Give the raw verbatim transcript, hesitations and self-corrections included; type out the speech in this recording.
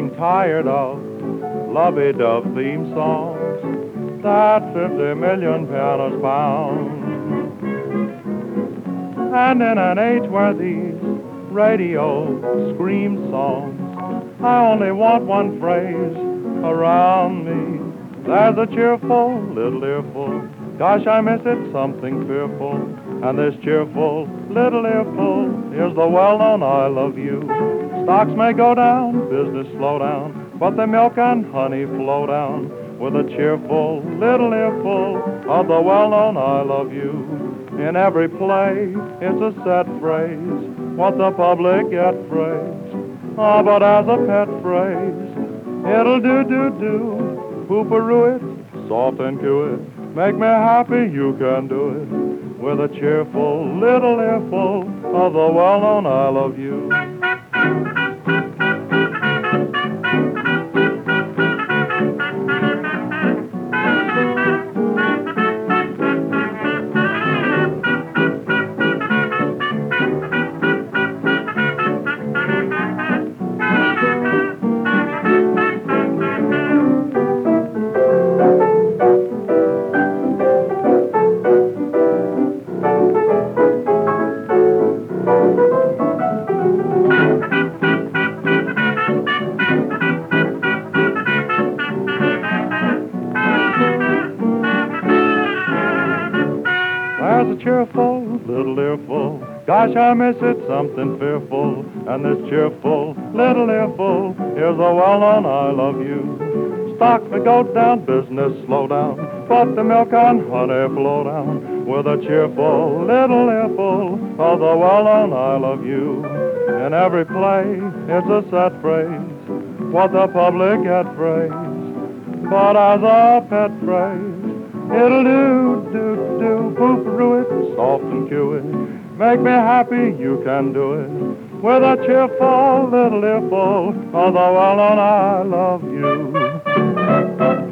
getting tired of lovey-dove theme songs that fifty million pianos pound. And in an age where these radio scream songs, I only want one phrase around me. There's a cheerful little earful, gosh, I miss it, something fearful. And this cheerful little earful is the well-known I love you. Stocks may go down, business slow down, but the milk and honey flow down with a cheerful little earful of the well-known I love you. In every play, it's a set phrase, what the public get phrase. Ah, but as a pet phrase, it'll do, do, do, pooperoo it, soft and coo it, make me happy, you can do it. With a cheerful little earful of the well-known I love you. There's a cheerful little earful, gosh, I miss it, something fearful. And this cheerful little earful, here's a well-known I love you. Stocks may go down, business slow down, but the milk and honey flow down with a cheerful little earful of the well-known I love you. In every play, it's a set phrase, what the public get phrase. But as a pet phrase, it'll do, do, do, pooperoo it, soft and coo it, make me happy, you can do it, with a cheerful little earful of the well-known I love you.